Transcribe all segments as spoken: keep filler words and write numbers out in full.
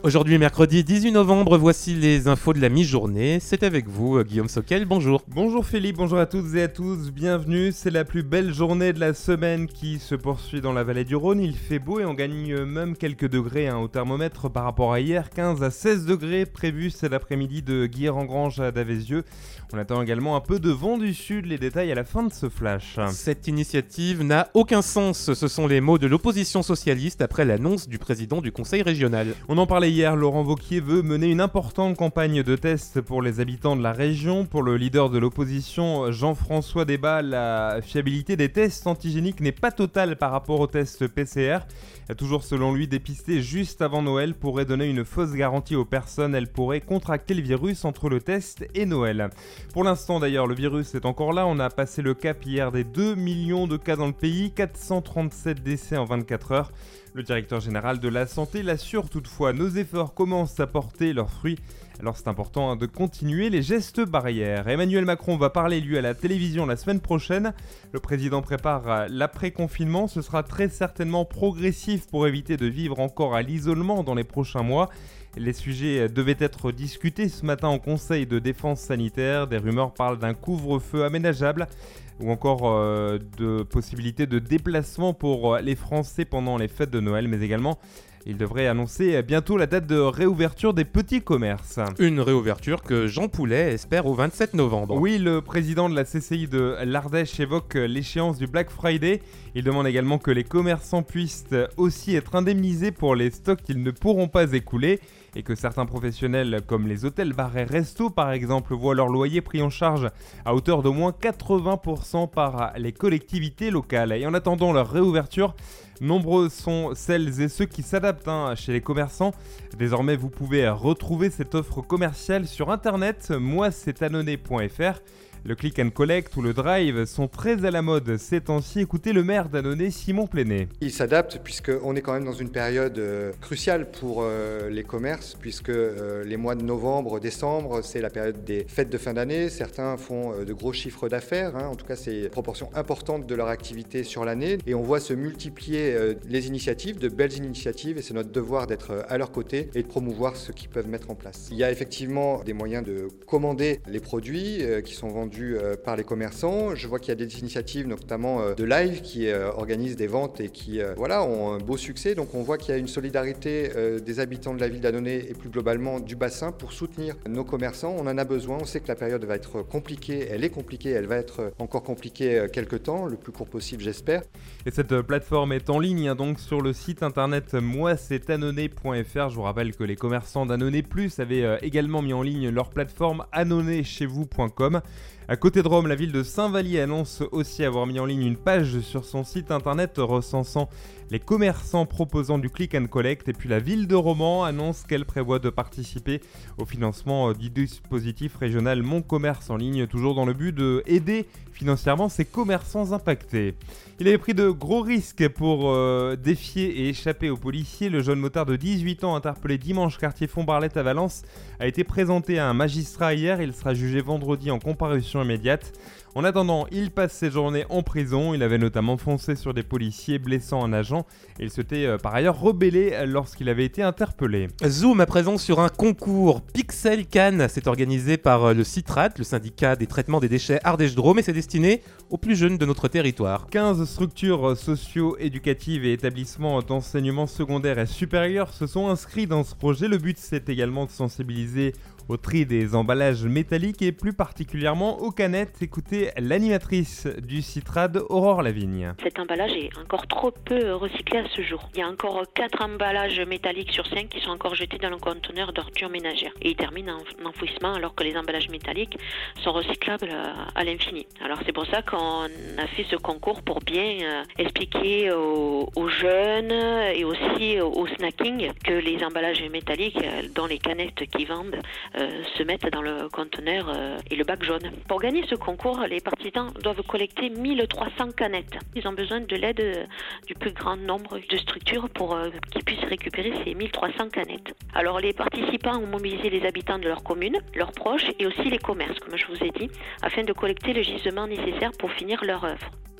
Aujourd'hui, mercredi dix-huit novembre, voici les infos de la mi-journée. C'est avec vous, Guillaume Soquel, bonjour. Bonjour Philippe, bonjour à toutes et à tous, bienvenue. C'est la plus belle journée de la semaine qui se poursuit dans la vallée du Rhône. Il fait beau et on gagne même quelques degrés hein, au thermomètre par rapport à hier. quinze à seize degrés prévus cet après-midi de Guilherand-Granges à Davézieux. On attend également un peu de vent du sud, les détails à la fin de ce flash. Cette initiative n'a aucun sens, ce sont les mots de l'opposition socialiste après l'annonce du président du conseil régional. On en parlait hier, Laurent Wauquiez veut mener une importante campagne de tests pour les habitants de la région. Pour le leader de l'opposition, Jean-François Debat, la fiabilité des tests antigéniques n'est pas totale par rapport aux tests P C R. Toujours selon lui, dépister juste avant Noël pourrait donner une fausse garantie aux personnes. Elles pourraient contracter le virus entre le test et Noël. Pour l'instant d'ailleurs, le virus est encore là. On a passé le cap hier des deux millions de cas dans le pays, quatre cent trente-sept décès en vingt-quatre heures. Le directeur général de la santé l'assure toutefois, nos efforts commencent à porter leurs fruits. Alors c'est important hein, de continuer les gestes barrières. Emmanuel Macron va parler lui à la télévision la semaine prochaine. Le président prépare l'après-confinement. Ce sera très certainement progressif pour éviter de vivre encore à l'isolement dans les prochains mois. Les sujets devaient être discutés ce matin au Conseil de défense sanitaire. Des rumeurs parlent d'un couvre-feu aménageable ou encore euh, de possibilités de déplacement pour les Français pendant les fêtes de Noël, mais également il devrait annoncer bientôt la date de réouverture des petits commerces. Une réouverture que Jean Poulet espère au vingt-sept novembre. Oui, le président de la C C I de l'Ardèche évoque l'échéance du Black Friday. Il demande également que les commerçants puissent aussi être indemnisés pour les stocks qu'ils ne pourront pas écouler et que certains professionnels comme les hôtels, bars et restos par exemple voient leur loyer pris en charge à hauteur d'au moins quatre-vingts pour cent par les collectivités locales. Et en attendant leur réouverture, nombreux sont celles et ceux qui s'adaptent hein, chez les commerçants. Désormais, vous pouvez retrouver cette offre commerciale sur internet moi c'est annonay point f r. Le click and collect ou le drive sont très à la mode ces temps-ci. Écoutez le maire d'Annonay, Simon Pléné. Il s'adapte puisqu'on est quand même dans une période euh, cruciale pour euh, les commerces, puisque euh, les mois de novembre, décembre, c'est la période des fêtes de fin d'année. Certains font euh, de gros chiffres d'affaires, hein. En tout cas c'est une proportion importante de leur activité sur l'année. Et on voit se multiplier euh, les initiatives, de belles initiatives, et c'est notre devoir d'être à leur côté et de promouvoir ce qu'ils peuvent mettre en place. Il y a effectivement des moyens de commander les produits euh, qui sont vendus par les commerçants. Je vois qu'il y a des initiatives notamment de Live qui organisent des ventes et qui voilà, ont un beau succès. Donc on voit qu'il y a une solidarité des habitants de la ville d'Annonay et plus globalement du bassin pour soutenir nos commerçants. On en a besoin. On sait que la période va être compliquée. Elle est compliquée. Elle va être encore compliquée quelque temps, le plus court possible j'espère. Et cette plateforme est en ligne hein, donc sur le site internet moi c'est annonay point f r. Je vous rappelle que les commerçants d'Annonay Plus avaient également mis en ligne leur plateforme annonay chez vous point com. À côté de Rome, la ville de Saint-Vallier annonce aussi avoir mis en ligne une page sur son site internet recensant les commerçants proposant du click and collect. Et puis la ville de Romans annonce qu'elle prévoit de participer au financement du dispositif régional Mon Commerce en ligne, toujours dans le but d'aider financièrement ces commerçants impactés. Il avait pris de gros risques pour euh, défier et échapper aux policiers. Le jeune motard de dix-huit ans interpellé dimanche quartier Font-Barlette à Valence a été présenté à un magistrat hier. Il sera jugé vendredi en comparution immédiate. En attendant, il passe ses journées en prison. Il avait notamment foncé sur des policiers, blessant un agent. Et il s'était euh, par ailleurs rebellé lorsqu'il avait été interpellé. Zoom à présent sur un concours Pixel Cannes. C'est organisé par le CITRAT, le syndicat des traitements des déchets Ardèche-Drôme, et c'est destiné aux plus jeunes de notre territoire. quinze structures socio-éducatives et établissements d'enseignement secondaire et supérieur se sont inscrits dans ce projet. Le but, c'est également de sensibiliser au tri des emballages métalliques et plus particulièrement aux canettes. Écoutez l'animatrice du CITRAD, Aurore Lavigne. Cet emballage est encore trop peu recyclé à ce jour. Il y a encore quatre emballages métalliques sur cinq qui sont encore jetés dans le conteneur d'ordures ménagères. Et ils terminent en enfouissement alors que les emballages métalliques sont recyclables à l'infini. Alors c'est pour ça qu'on a fait ce concours pour bien euh, expliquer aux, aux jeunes et aussi au snacking que les emballages métalliques, euh, dont les canettes qui vendent, euh, se mettent dans le conteneur euh, et le bac jaune. Pour gagner ce concours, les participants doivent collecter mille trois cents canettes. Ils ont besoin de l'aide euh, du plus grand nombre de structures pour euh, qu'ils puissent récupérer ces mille trois cents canettes. Alors les participants ont mobilisé les habitants de leur commune, leurs proches et aussi les commerces, comme je vous ai dit, afin de collecter le gisement nécessaire pour finir leur œuvre.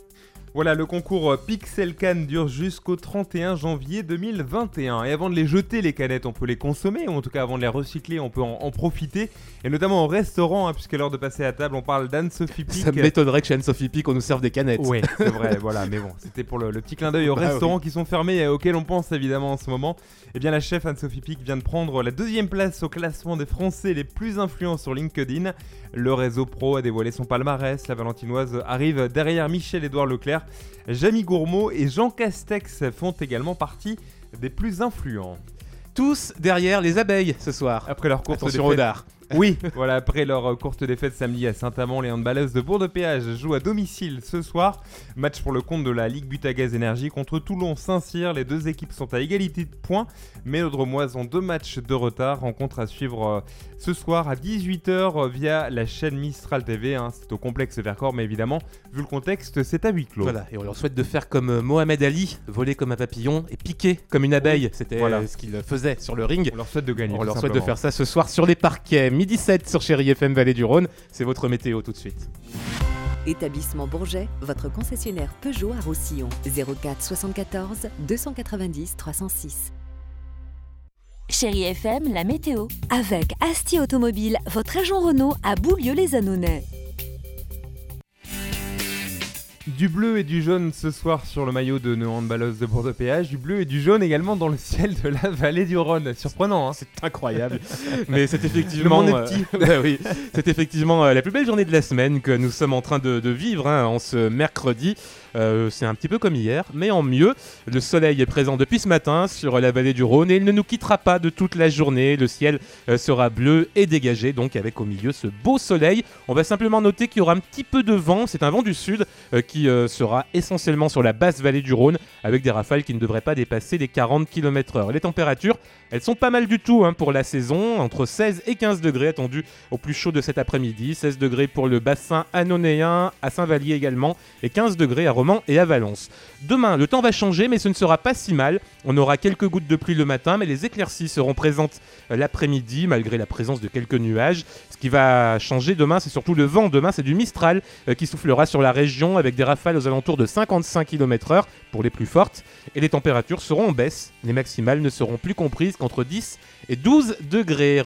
Voilà, le concours Pixel Can dure jusqu'au trente et un janvier deux mille vingt et un. Et avant de les jeter, les canettes, on peut les consommer, ou en tout cas avant de les recycler, on peut en, en profiter. Et notamment au restaurant, hein, puisqu'à l'heure de passer à table, on parle d'Anne-Sophie Pic. Ça m'étonnerait que chez Anne-Sophie Pic, on nous serve des canettes. Oui, c'est vrai, voilà, mais bon, c'était pour le, le petit clin d'œil aux Bah restaurants oui. qui sont fermés et auxquels on pense évidemment en ce moment. Eh bien, la chef Anne-Sophie Pic vient de prendre la deuxième place au classement des Français les plus influents sur LinkedIn. Le réseau pro a dévoilé son palmarès. La Valentinoise arrive derrière Michel-Édouard Leclerc. Jamie Gourmaud et Jean Castex font également partie des plus influents. Tous derrière les abeilles ce soir. Après leur courte Attention au défaite... dard. Oui, voilà, après leur courte défaite samedi à Saint-Amand, les handballeuses de Bourg-de-Péage jouent à domicile ce soir. Match pour le compte de la Ligue Butagaz Énergie contre Toulon-Saint-Cyr. Les deux équipes sont à égalité de points, mais les Drômoises ont deux matchs de retard. Rencontre à suivre ce soir à dix-huit heures via la chaîne Mistral T V. Hein. C'est au complexe Vercors, mais évidemment, vu le contexte, c'est à huis clos. Voilà, et on leur souhaite de faire comme Mohamed Ali, voler comme un papillon et piquer comme une abeille. C'était Voilà. euh, ce qu'il faisait sur le ring. On leur souhaite de gagner. On tout leur souhaite de simplement. faire ça ce soir sur les parquets. Midi sept sur Chéri F M Vallée du Rhône. C'est votre météo tout de suite. Établissement Bourget, votre concessionnaire Peugeot à Roussillon. zéro quatre soixante-quatorze deux cent quatre-vingt-dix trois cent six. Chéri F M, la météo. Avec Asti Automobile, votre agent Renault à Boulieu-les-Annonay. Du bleu et du jaune ce soir sur le maillot de nos handballeuses de Bourg-de-Péage. Du bleu et du jaune également dans le ciel de la vallée du Rhône. Surprenant, hein. C'est incroyable. Mais c'est effectivement, Le monde est petit. euh, oui, c'est effectivement euh, la plus belle journée de la semaine que nous sommes en train de, de vivre hein, en ce mercredi. Euh, c'est un petit peu comme hier, mais en mieux. Le soleil est présent depuis ce matin sur la vallée du Rhône et il ne nous quittera pas de toute la journée. Le ciel euh, sera bleu et dégagé, donc avec au milieu ce beau soleil. On va simplement noter qu'il y aura un petit peu de vent. C'est un vent du sud euh, qui euh, sera essentiellement sur la basse vallée du Rhône, avec des rafales qui ne devraient pas dépasser les quarante kilomètres heure. Les températures, elles sont pas mal du tout hein, pour la saison, entre seize et quinze degrés attendus au plus chaud de cet après-midi, seize degrés pour le bassin annonéen, à Saint-Vallier également, et quinze degrés à Romans et à Valence. Demain, le temps va changer, mais ce ne sera pas si mal. On aura quelques gouttes de pluie le matin, mais les éclaircies seront présentes l'après-midi, malgré la présence de quelques nuages. Ce qui va changer demain, c'est surtout le vent. Demain, c'est du Mistral euh, qui soufflera sur la région, avec des rafales aux alentours de cinquante-cinq kilomètres heure pour les plus fortes. Et les températures seront en baisse. Les maximales ne seront plus comprises qu'entre dix et douze degrés.